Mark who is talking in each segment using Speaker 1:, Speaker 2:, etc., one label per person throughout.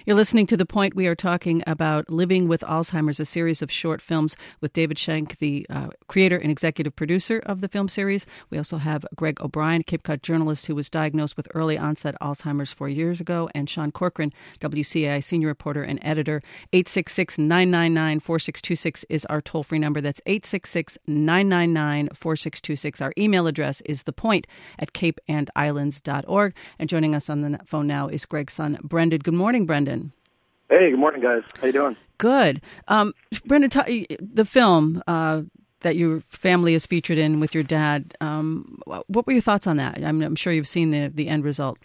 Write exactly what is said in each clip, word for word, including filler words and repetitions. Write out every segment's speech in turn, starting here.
Speaker 1: You're listening to The Point. We are talking about Living with Alzheimer's, a series of short films with David Schenk, the uh, creator and executive producer of the film series. We also have Greg O'Brien, Cape Cod journalist who was diagnosed with early onset Alzheimer's four years ago, and Sean Corcoran, W C A I senior reporter and editor. eight six six, nine nine nine, four six two six is our toll-free number. That's eight six six, nine nine nine, four six two six. Our email address is thepoint at cape and islands dot org. And joining us on the phone now is Greg's son, Brendan. Good morning, Brendan. Hey,
Speaker 2: good morning, guys. How you doing?
Speaker 1: Good. Um, Brendan, t- the film uh, that your family is featured in with your dad, um, what were your thoughts on that? I'm, I'm sure you've seen the, the end result.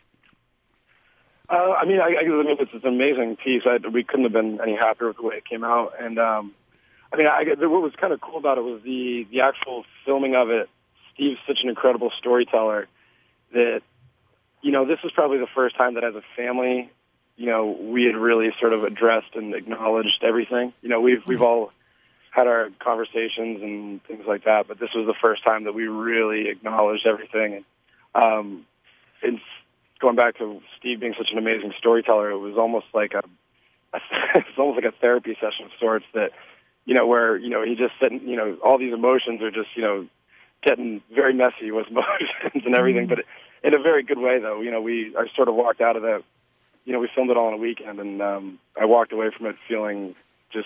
Speaker 2: Uh, I mean, I, I mean, it's, it's an amazing piece. I, we couldn't have been any happier with the way it came out. And, um, I mean, I, what was kind of cool about it was the, the actual filming of it. Steve's such an incredible storyteller that, you know, this was probably the first time that as a family, you know, we had really sort of addressed and acknowledged everything. You know, we've we've all had our conversations and things like that, but this was the first time that we really acknowledged everything. And um, it's going back to Steve being such an amazing storyteller. It was almost like a, a it's almost like a therapy session of sorts. That, you know, where you know he just said, you know, all these emotions are just, you know, getting very messy with emotions and everything, but in a very good way, though. You know, we I sort of walked out of that. You know, we filmed it all in a weekend, and um, I walked away from it feeling just,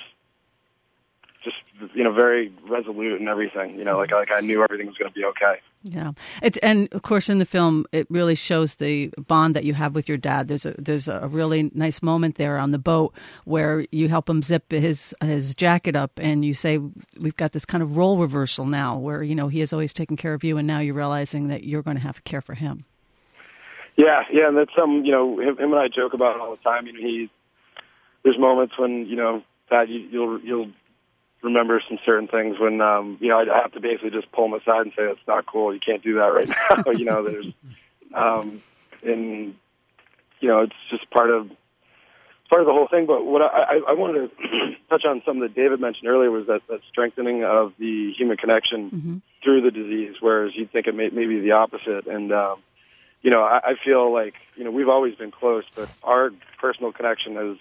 Speaker 2: just you know, very resolute and everything. You know, like like I knew everything was going to be okay.
Speaker 1: Yeah, it's and of course in the film it really shows the bond that you have with your dad. There's a there's a really nice moment there on the boat where you help him zip his his jacket up, and you say we've got this kind of role reversal now, where you know he has always taken care of you, and now you're realizing that you're going to have to care for him.
Speaker 2: Yeah, yeah, and that's something, you know, him, him and I joke about it all the time. You know, he, there's moments when, you know, Dad, you, you'll you'll remember some certain things when, um, you know, I have to basically just pull him aside and say, that's not cool, you can't do that right now. you know, there's, um, and, you know, it's just part of, part of the whole thing. But what I, I, I wanted to touch on something that David mentioned earlier was that, that strengthening of the human connection mm-hmm. through the disease, whereas you'd think it may, may be the opposite. And, um, You know, I, I feel like, you know, we've always been close, but our personal connection has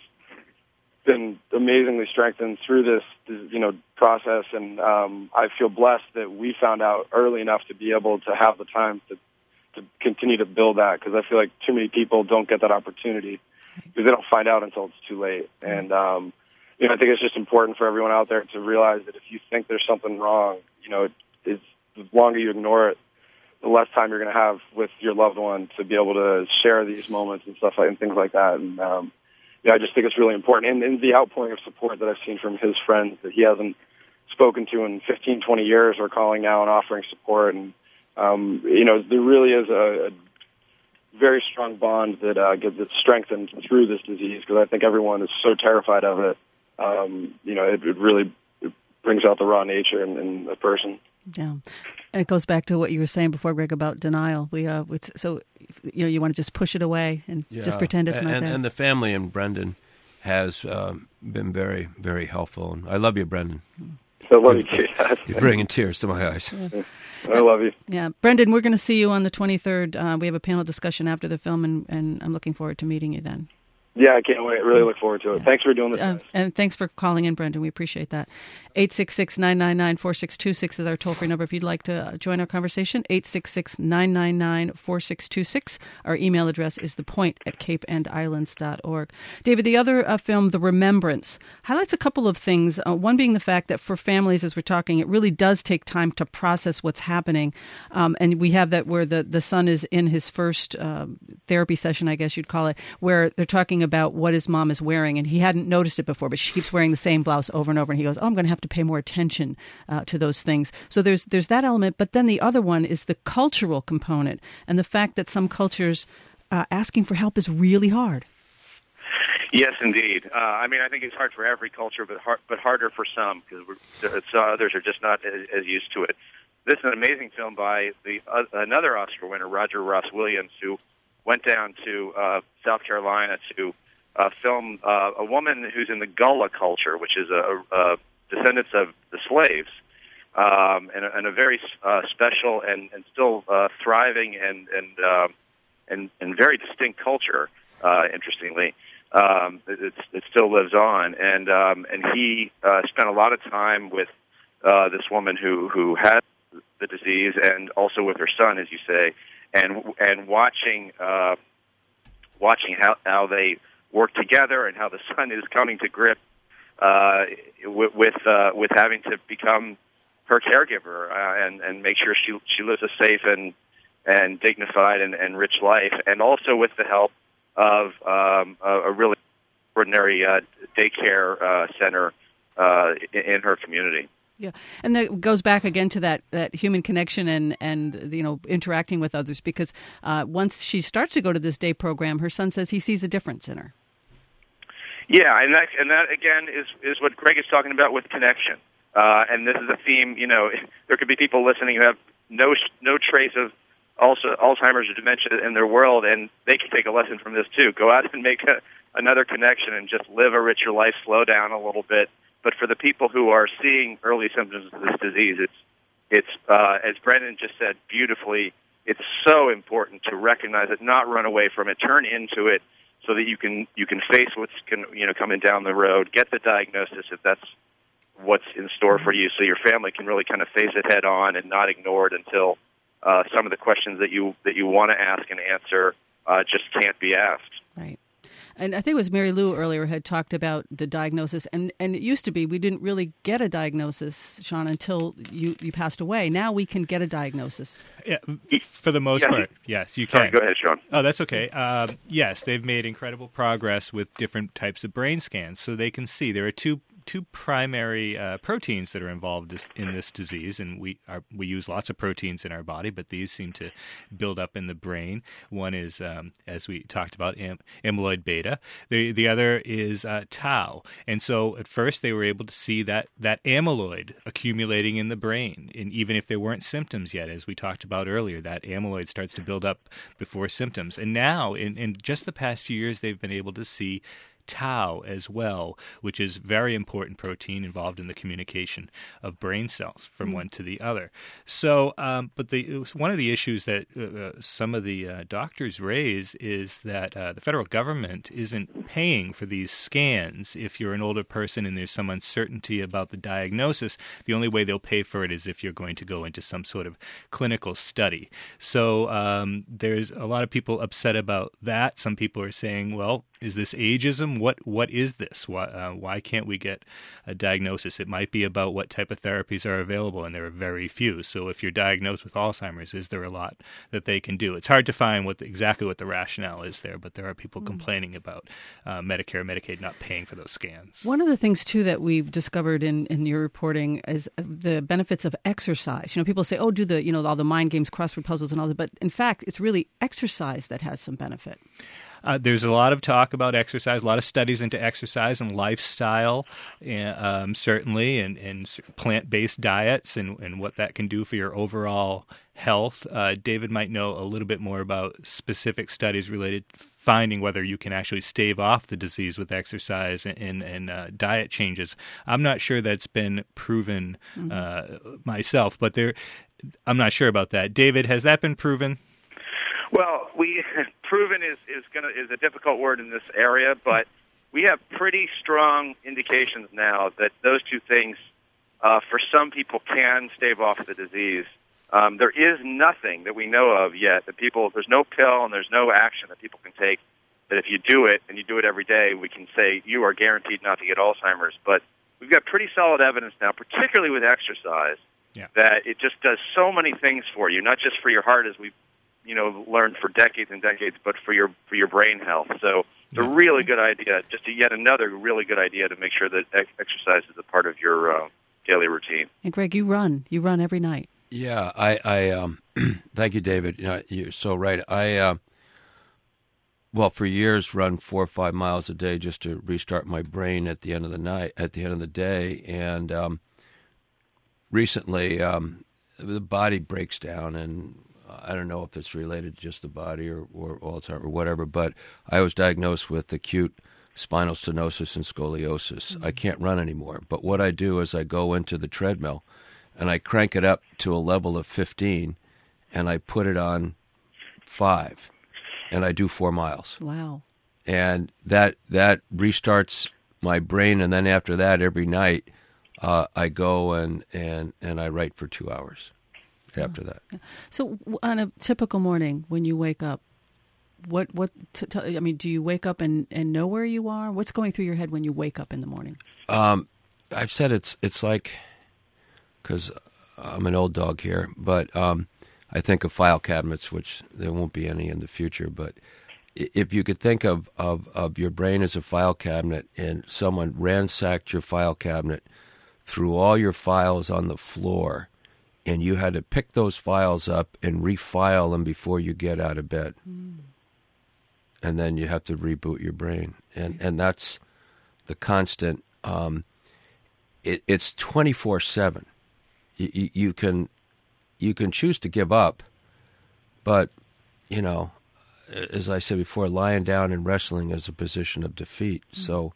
Speaker 2: been amazingly strengthened through this, you know, process. And um, I feel blessed that we found out early enough to be able to have the time to, to continue to build that, because I feel like too many people don't get that opportunity because they don't find out until it's too late. And, um, you know, I think it's just important for everyone out there to realize that if you think there's something wrong, you know, it, it's, the longer you ignore it, the less time you're going to have with your loved one to be able to share these moments and stuff like and things like that. And um, yeah, I just think it's really important. And, and the outpouring of support that I've seen from his friends that he hasn't spoken to in fifteen, twenty years are calling now and offering support. And um, you know, there really is a, a very strong bond that uh, gets that's strengthened through this disease, because I think everyone is so terrified of it. Um, you know, it, it really it brings out the raw nature in, in a person.
Speaker 1: Yeah, and it goes back to what you were saying before, Greg, about denial. We uh, it's, so you know, you want to just push it away and yeah. just pretend it's
Speaker 3: and,
Speaker 1: not
Speaker 3: and,
Speaker 1: there.
Speaker 3: And the family and Brendan has um, been very, very helpful. And I love you, Brendan.
Speaker 2: I love you too.
Speaker 3: You're bringing tears to my eyes.
Speaker 2: Yeah. I love you.
Speaker 1: Yeah, Brendan, we're going to see you on the twenty-third. Uh, we have a panel discussion after the film, and, and I'm looking forward to meeting you then.
Speaker 2: Yeah, I can't wait. Really look forward to it. Yeah. Thanks for doing this. Uh,
Speaker 1: and thanks for calling in, Brendan. We appreciate that. eight six six, nine nine nine, four six two six is our toll-free number if you'd like to join our conversation. eight six six, nine nine nine, four six two six. Our email address is thepoint at cape and islands dot org. David, the other uh, film, The Remembrance, highlights a couple of things. Uh, one being the fact that for families, as we're talking, it really does take time to process what's happening. Um, and we have that where the, the son is in his first uh, therapy session, I guess you'd call it, where they're talking about what his mom is wearing, and he hadn't noticed it before, but she keeps wearing the same blouse over and over, and he goes, oh, I'm going to have to pay more attention uh, to those things. So there's there's that element, but then the other one is the cultural component, and the fact that some cultures uh, asking for help is really hard.
Speaker 4: Yes, indeed. Uh, I mean, I think it's hard for every culture, but hard, but harder for some, because uh, others are just not as, as used to it. This is an amazing film by the uh, another Oscar winner, Roger Ross Williams, who went down to uh, South Carolina to uh, film uh, a woman who's in the Gullah culture, which is a, a descendants of the slaves, um, and, a, and a very uh, special and, and still uh, thriving and and, uh, and and very distinct culture. Uh, interestingly, um, it, it still lives on. And um, and he uh, spent a lot of time with uh, this woman who who had the disease, and also with her son, as you say, and and watching uh, watching how how they work together and how the son is coming to grip uh, with with, uh, with having to become her caregiver uh, and and make sure she she lives a safe and and dignified and, and rich life, and also with the help of um, a, a really extraordinary uh, daycare uh, center uh, in, in her community.
Speaker 1: Yeah, and that goes back again to that, that human connection and, and you know interacting with others, because uh, once she starts to go to this day program, her son says he sees a difference in her.
Speaker 4: Yeah, and that and that again is is what Greg is talking about with connection. Uh, and this is a theme. You know, there could be people listening who have no no trace of also Alzheimer's or dementia in their world, and they can take a lesson from this too. Go out and make a, another connection and just live a richer life. Slow down a little bit. But for the people who are seeing early symptoms of this disease, it's it's uh, as Brendan just said beautifully. It's so important to recognize it, not run away from it, turn into it, so that you can you can face what's can, you know coming down the road. Get the diagnosis if that's what's in store for you, so your family can really kind of face it head on and not ignore it until uh, some of the questions that you that you want to ask and answer uh, just can't be asked.
Speaker 1: Right. And I think it was Mary Lou earlier had talked about the diagnosis, and, and it used to be we didn't really get a diagnosis, Sean, until you, you passed away. Now we can get a diagnosis.
Speaker 5: Yeah, for the most
Speaker 4: yes.
Speaker 5: part, yes, you can.
Speaker 4: Sorry, go ahead, Sean.
Speaker 5: Oh, that's okay. Um, yes, they've made incredible progress with different types of brain scans, so they can see there are two two primary uh, proteins that are involved in this disease, and we are, we use lots of proteins in our body, but these seem to build up in the brain. One is, um, as we talked about, am- amyloid beta. The the other is uh, tau. And so at first they were able to see that, that amyloid accumulating in the brain, and even if there weren't symptoms yet, as we talked about earlier, that amyloid starts to build up before symptoms. And now, in, in just the past few years, they've been able to see tau as well, which is very important protein involved in the communication of brain cells from mm. one to the other. So, um, but the it was one of the issues that uh, some of the uh, doctors raise is that uh, the federal government isn't paying for these scans. If you're an older person and there's some uncertainty about the diagnosis, the only way they'll pay for it is if you're going to go into some sort of clinical study. So um, there's a lot of people upset about that. Some people are saying, well, is this ageism? What what is this? Why uh, why can't we get a diagnosis? It might be about what type of therapies are available, and there are very few. So if you're diagnosed with Alzheimer's, is there a lot that they can do? It's hard to find what the, exactly what the rationale is there, but there are people mm. complaining about uh, Medicare, Medicaid not paying for those scans.
Speaker 1: One of the things too that we've discovered in, in your reporting is the benefits of exercise. You know, people say, "Oh, do the you know all the mind games, crossword puzzles, and all that," but in fact, it's really exercise that has some benefit.
Speaker 5: Uh, there's a lot of talk about exercise, a lot of studies into exercise and lifestyle, um, certainly, and, and plant-based diets and, and what that can do for your overall health. Uh, David might know a little bit more about specific studies related to finding whether you can actually stave off the disease with exercise and, and, and uh, diet changes. I'm not sure that's been proven mm-hmm. uh, myself, but there, I'm not sure about that. David, has that been proven?
Speaker 4: Well, we proven is is gonna is a difficult word in this area, but we have pretty strong indications now that those two things, uh, for some people, can stave off the disease. Um, there is nothing that we know of yet that people. There's no pill and there's no action that people can take that if you do it and you do it every day, we can say you are guaranteed not to get Alzheimer's. But we've got pretty solid evidence now, particularly with exercise, yeah. that it just does so many things for you, not just for your heart, as we've you know, learned for decades and decades, but for your for your brain health. So it's a really good idea, just a, yet another really good idea to make sure that ex- exercise is a part of your uh, daily routine.
Speaker 1: And Greg, you run. You run every night.
Speaker 3: Yeah, I, I um, thank you, David. You know, you're so right. I, uh, well, for years, run four or five miles a day just to restart my brain at the end of the night, at the end of the day. And um, recently, um, the body breaks down, and I don't know if it's related to just the body or, or Alzheimer's or whatever, but I was diagnosed with acute spinal stenosis and scoliosis. Mm-hmm. I can't run anymore. But what I do is I go into the treadmill and I crank it up to a level of fifteen and I put it on five and I do four miles.
Speaker 1: Wow.
Speaker 3: and that that restarts my brain. And then after that, every night, uh, I go and, and, and I write for two hours after that.
Speaker 1: So on a typical morning when you wake up, what what t- t- I mean, do you wake up and, and know where you are? What's going through your head when you wake up in the morning?
Speaker 3: Um, I've said it's it's like, because I'm an old dog here, but um, I think of file cabinets, which there won't be any in the future. But if you could think of, of, of your brain as a file cabinet, and someone ransacked your file cabinet through all your files on the floor, and you had to pick those files up and refile them before you get out of bed. Mm. And then you have to reboot your brain. And and that's the constant. Um, it, it's twenty-four seven. You, you, you can you can choose to give up, but, you know, as I said before, lying down and wrestling is a position of defeat. Mm. So,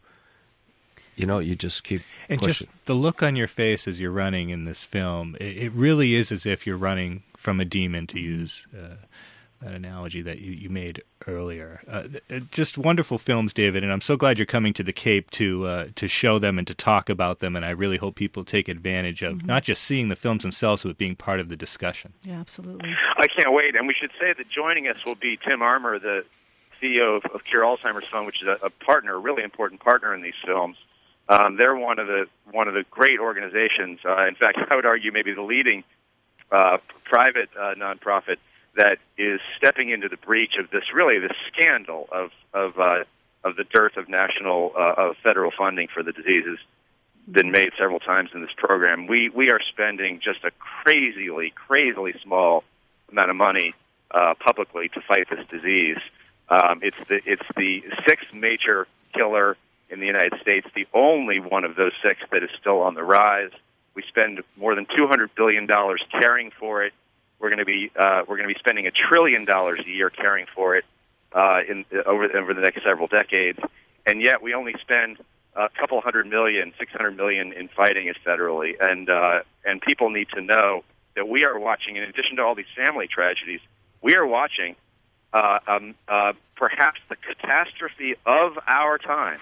Speaker 3: you know, you just keep
Speaker 5: And
Speaker 3: pushing.
Speaker 5: just the look on your face as you're running in this film, it, it really is as if you're running from a demon, to use uh, that analogy that you, you made earlier. Uh, just wonderful films, David, and I'm so glad you're coming to the Cape to uh, to show them and to talk about them, and I really hope people take advantage of mm-hmm. not just seeing the films themselves, but being part of the discussion.
Speaker 1: Yeah, absolutely.
Speaker 4: I can't wait, and we should say that joining us will be Tim Armour, the C E O of, of Cure Alzheimer's Fund, which is a, a partner, a really important partner in these films. Um, they're one of the one of the great organizations. Uh, in fact, I would argue maybe the leading uh, private uh, nonprofit that is stepping into the breach of this really this scandal of of uh, of the dearth of national uh, of federal funding for the diseases. Been made several times in this program. We we are spending just a crazily crazily small amount of money uh, publicly to fight this disease. Um, it's the it's the sixth major killer in the United States, the only one of those six that is still on the rise. We spend more than two hundred billion dollars caring for it. We're going to be uh, we're going to be spending a trillion dollars a year caring for it uh, in over over the next several decades, and yet we only spend a couple hundred million, six hundred million in fighting it federally. And uh, and people need to know that we are watching. In addition to all these family tragedies, we are watching uh, um, uh, perhaps the catastrophe of our time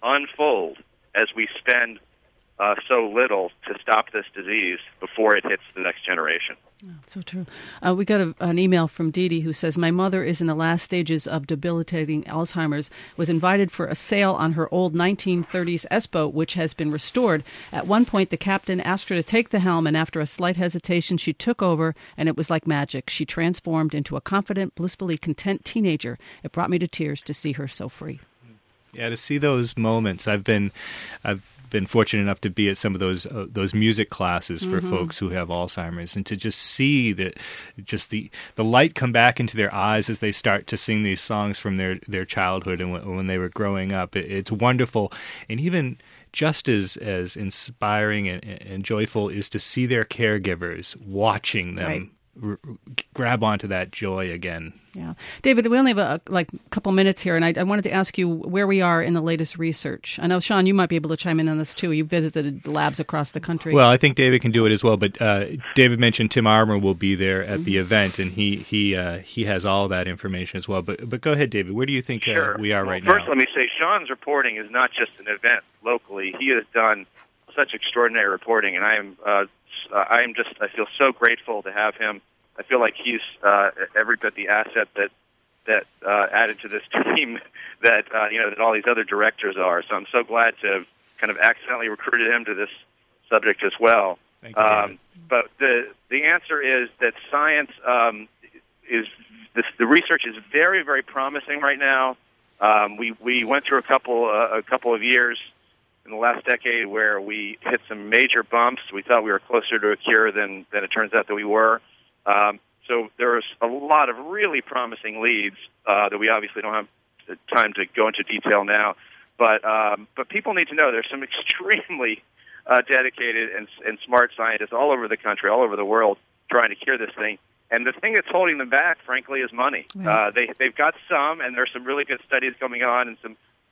Speaker 4: unfold as we spend uh, so little to stop this disease before it hits the next generation.
Speaker 1: Oh, so true. Uh, we got a, an email from Dee Dee who says, my mother is in the last stages of debilitating Alzheimer's, was invited for a sail on her old nineteen thirties S-boat, which has been restored. At one point, the captain asked her to take the helm, and after a slight hesitation, she took over, and it was like magic. She transformed into a confident, blissfully content teenager. It brought me to tears to see her so free.
Speaker 5: Yeah, to see those moments. I've been, I've been fortunate enough to be at some of those uh, those music classes for mm-hmm. folks who have Alzheimer's, and to just see that, just the the light come back into their eyes as they start to sing these songs from their, their childhood and w- when they were growing up. It, it's wonderful, and even just as as inspiring and, and joyful is to see their caregivers watching them. Right. R- grab onto that joy again.
Speaker 1: Yeah, David, we only have a like couple minutes here, and I, I wanted to ask you where we are in the latest research. I know, Sean, you might be able to chime in on this too. You visited labs across the country.
Speaker 5: Well, I think David can do it as well. But uh, David mentioned Tim Armour will be there at mm-hmm. the event, and he he uh, he has all that information as well. But but go ahead, David. Where do you think
Speaker 4: sure.
Speaker 5: uh, we are
Speaker 4: well,
Speaker 5: right
Speaker 4: first,
Speaker 5: now?
Speaker 4: First, let me say Sean's reporting is not just an event locally. He has done such extraordinary reporting, and I am uh, I am just I feel so grateful to have him. I feel like he's uh, every bit the asset that that uh, added to this team that uh, you know that all these other directors are. So I'm so glad to have kind of accidentally recruited him to this subject as well.
Speaker 5: Thank you,
Speaker 4: um, but the the answer is that science um, is this, the research is very very promising right now. Um, we we went through a couple uh, a couple of years in the last decade where we hit some major bumps. We thought we were closer to a cure than than it turns out that we were. Um, so there's a lot of really promising leads uh, that we obviously don't have time to go into detail now. But um, but people need to know there's some extremely uh, dedicated and, and smart scientists all over the country, all over the world, trying to cure this thing. And the thing that's holding them back, frankly, is money. Right. Uh, they they've got some, and there's some really good studies going on, and some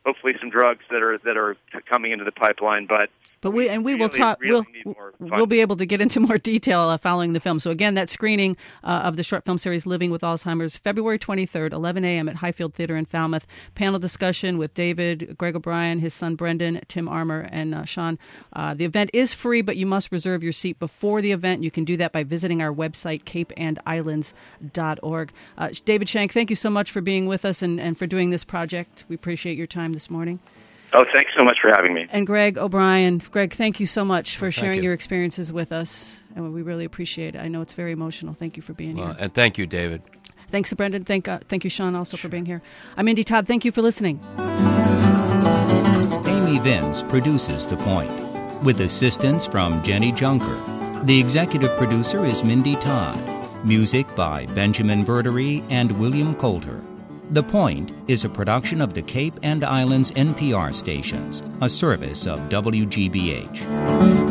Speaker 4: hopefully some drugs that are that are coming into the pipeline. But
Speaker 1: But we and we
Speaker 4: really,
Speaker 1: will talk.
Speaker 4: Really
Speaker 1: we'll we'll be able to get into more detail uh, following the film. So again, that screening uh, of the short film series "Living with Alzheimer's," February twenty-third, eleven a.m. at Highfield Theater in Falmouth. Panel discussion with David, Greg O'Brien, his son Brendan, Tim Armour, and uh, Sean. Uh, the event is free, but you must reserve your seat before the event. You can do that by visiting our website, cape and islands dot org. Uh, David Shank, thank you so much for being with us and, and for doing this project. We appreciate your time this morning.
Speaker 4: Oh, thanks so much for having me.
Speaker 1: And Greg O'Brien. Greg, thank you so much for
Speaker 3: well,
Speaker 1: sharing
Speaker 3: you.
Speaker 1: your experiences with us. And we really appreciate it. I know it's very emotional. Thank you for being
Speaker 3: well,
Speaker 1: here.
Speaker 3: And thank you, David.
Speaker 1: Thanks to Brendan. Thank, uh, thank you, Sean, also sure. for being here. I'm Indy Todd. Thank you for listening.
Speaker 6: Amy Vince produces The Point, with assistance from Jenny Junker. The executive producer is Mindy Todd. Music by Benjamin Verdery and William Coulter. The Point is a production of the Cape and Islands N P R stations, a service of W G B H.